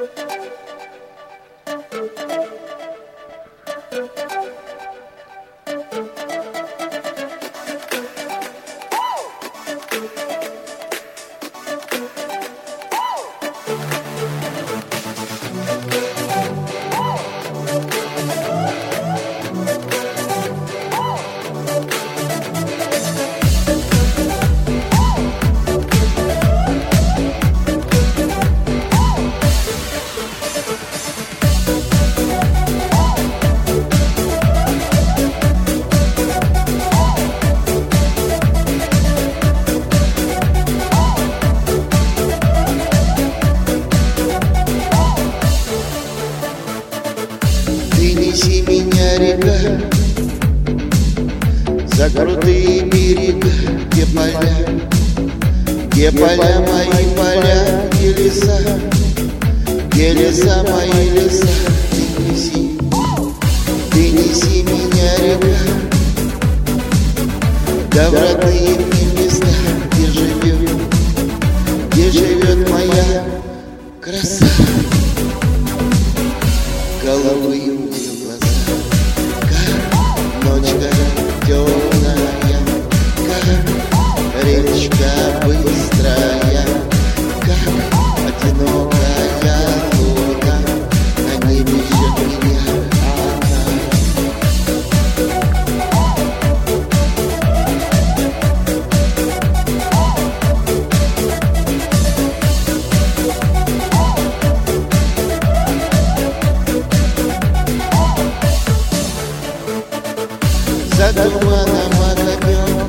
Неси меня, река, за крутые берега, где поля мои поля, где леса мои леса. Ты неси меня, река, да в родные мне места, где живет моя краса. Голубые у нее глаза, как ночка темная, как речка быстрая, как одинокая луна на небе ждет меня она. За туманом огонек,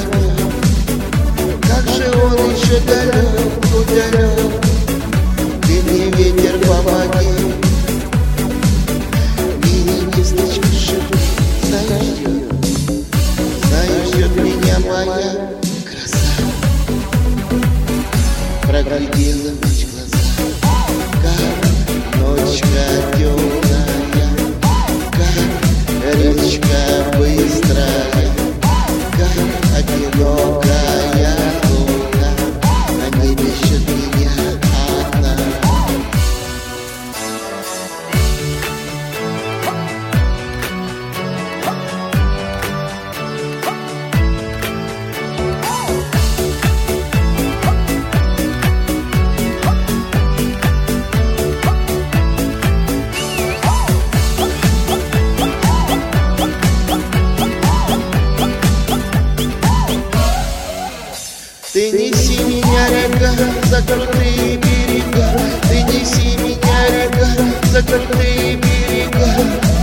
как же он еще далек. Ты мне, ветер, помоги, мини-кисточка шипит, знаешь, ждет меня моя краса. Проглядела ночь глаза, как ночка темная, как речка быстрая, как одинокая луна на небе ждет меня одна. Ты неси меня, река, за крутые берега. Ты неси меня, река, за крутые берега.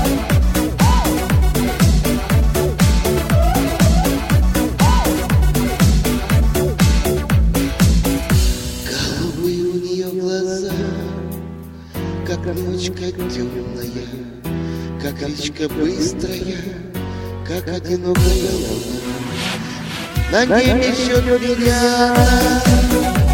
Голубые у нее глаза, как ночка темная, как речка быстрая, как одинокая луна на небе ждет меня.